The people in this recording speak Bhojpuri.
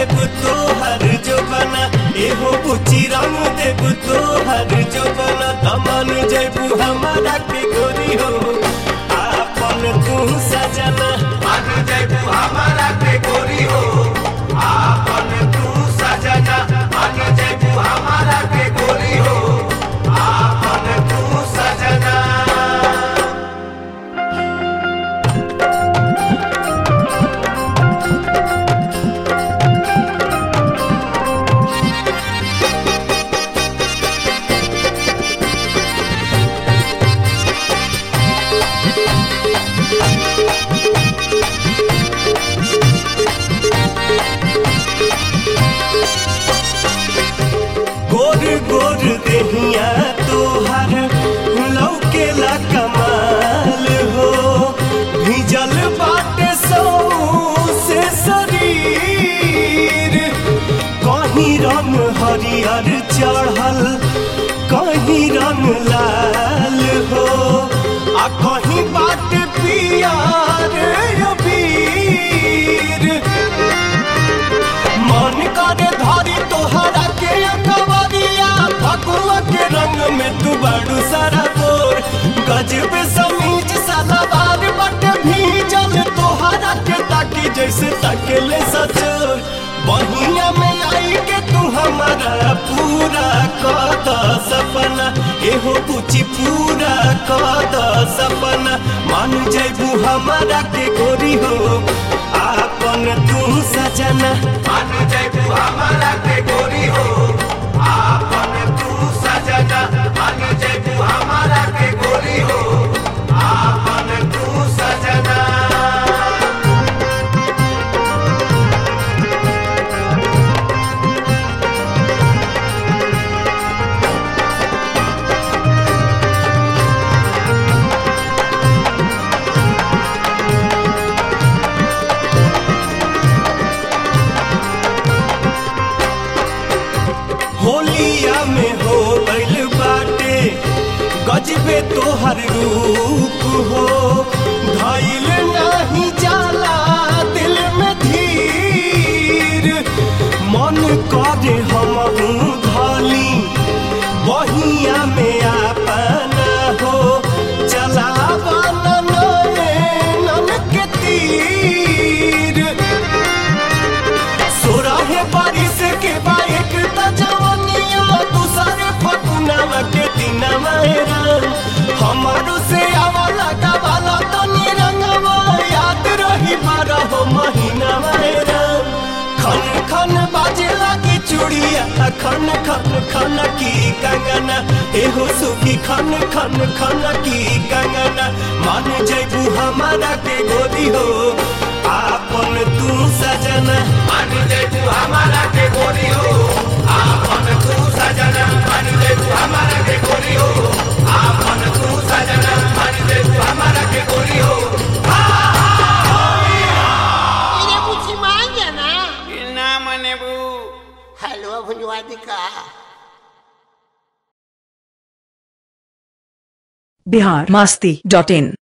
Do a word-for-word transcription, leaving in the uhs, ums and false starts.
देव तो हर जो बना एहो बुची रंग देव तो हर जो बना तमन जैबू हमारा के गोरी हो आपन तू सजना मान जैबू हमारा के गोरी हो आपन तू सजना मान जैबू हमारा के गोरी हो आपन तू सजना। गोर गोर देहिया तोहर लौकेला कमाल हो भिजल बाटे सौ से शरीर कहीं रंग हरियर चढ़ल कहीं रंग लाल हो आ कहीं बाट पियर अबीर मन करे धरी तोहरा के कवरिया फगुआ के रंग में तू बड़ू सारा बोर गजब समीज सलवार बट भीजल तोहरा के ताकि जैसे तकले सचोर बहिया में आई के तू हमारा पूरा कद सपना एहो पूछी पूरा कद सपना मान जैबू हमारा के गोरी हो आपन तू सजना मान जैबू हमारा के गोरी हो आपन तू सजना मान जैबू हमारा के गोरी हो आपन तू सजना। होलिया में हो गइल बाटे गजबे तोहर रूप हो धइल नहीं जाला दिल में धीर मन करे हमहू धली बहिया में अपना हो चलावा नैनन के तीर सोरहे बारिश के बाइक तजवनिया दूसरे फकुनावा के दिनवा रंग हमारो से आवला गवाला तो निरंगवा याद रही बारह हो महीनावा रंग खन खन बाजे लगी चूड़िया खन खन खन की कंगना एहो सुखी खन खन खन की कंगना मान जैबू हमारा के गोरी हो आपन तू सजना मान जैबू हमारा के गोरी हो आपन तू सजना मान जैबू हमारा के गोरी हो आपन तू सजना मान जैबू हमारा के गोरी हो। इरे बुझी मान जाना ना मने बू हलवा भुलवा दिखा। बिहार मस्ती डॉट इन।